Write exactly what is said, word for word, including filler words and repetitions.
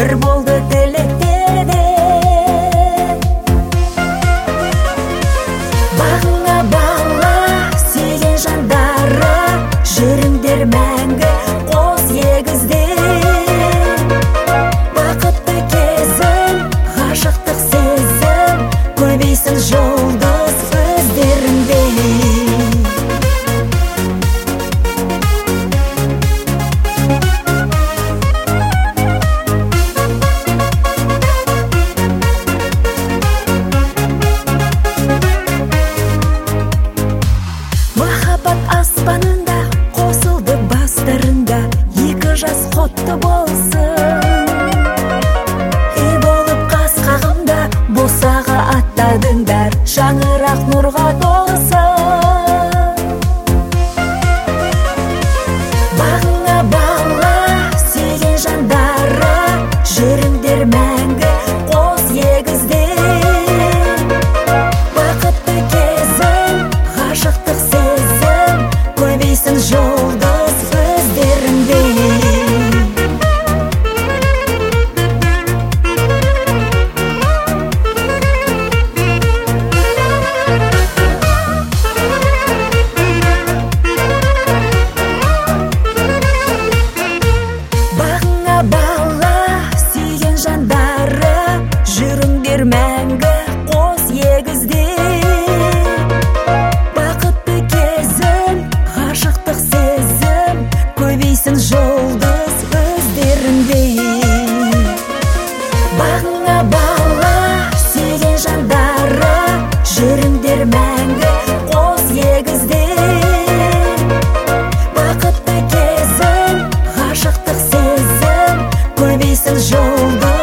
бір болды тілектерде. Бағыңа бала сүйген жандары, жүріңдер мәңгі қос егізде. Бақытты кезің, ғашықтық сезім, көбейсін жұлдыз көздеріңде. Махаббат аспанында қосылды бастарында, екі жас құтты болсын. Үй болып қас қағымда босаға аттадыңдар, шаңырақ нұрға толсын. Бағыңа бала сүйген жандары, жүріңдер мәңгі қос егізде. Бақытты кезің, ғашықтық сезім, көбейсін жұлдыз көздеріңде. Бағыңа бала сүйген жандары, жүріңдер мәңгі қос егізде. Бақытты кезің, ғашықтық сезім, көбейсін жұлдыз көздеріңде. Бағыңа бала сүйген жандары, жүріңдер мәңгі қос егізде. Бақытты кезің, ғашықтық сезім, көбейсін жұлдыз